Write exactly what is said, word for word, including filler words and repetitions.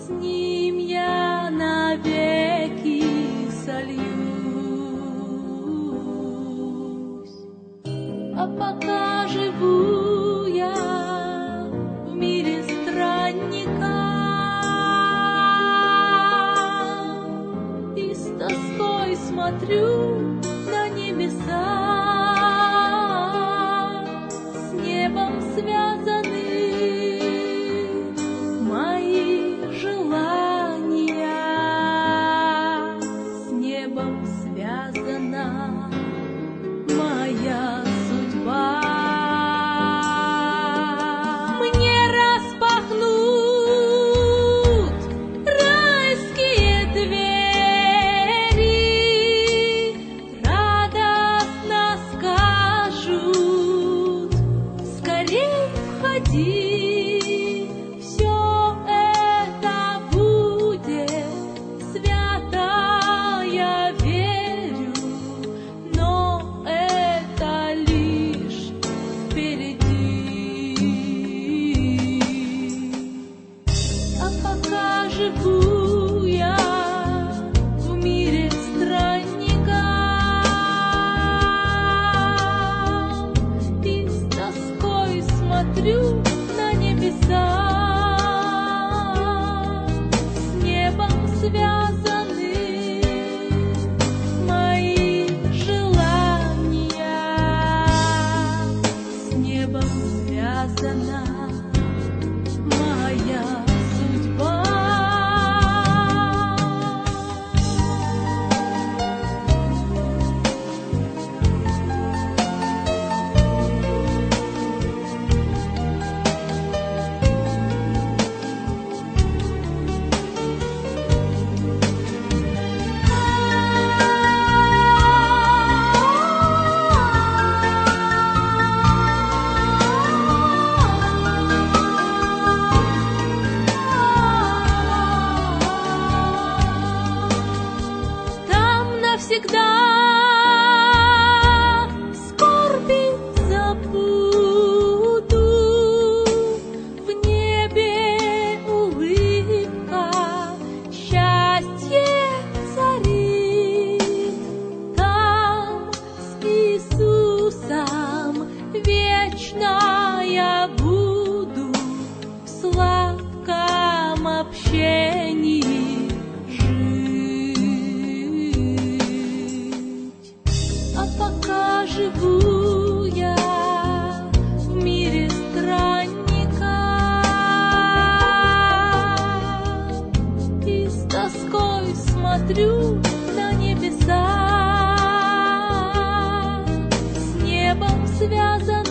с ним я навеки сольюсь. А пока живу я в мире странника и с тоской смотрю на небеса, с небом связаны мои желания, с небом связана моя судьба. Мне распахнут райские двери, радостно скажут: скорей входи, все это будет свято, я верю, но это лишь впереди. А пока живу я в мире странника и с тоской смотрю на небеса, с небом связаны мои желания, с небом связана моя судьба. Там навсегда скорби забуду, в небе улыбка, счастье царит. Там с Иисусом вечно я буду в сладком общении жить. А пока живу я в мире странника и с тоской смотрю на небеса, с небом связаны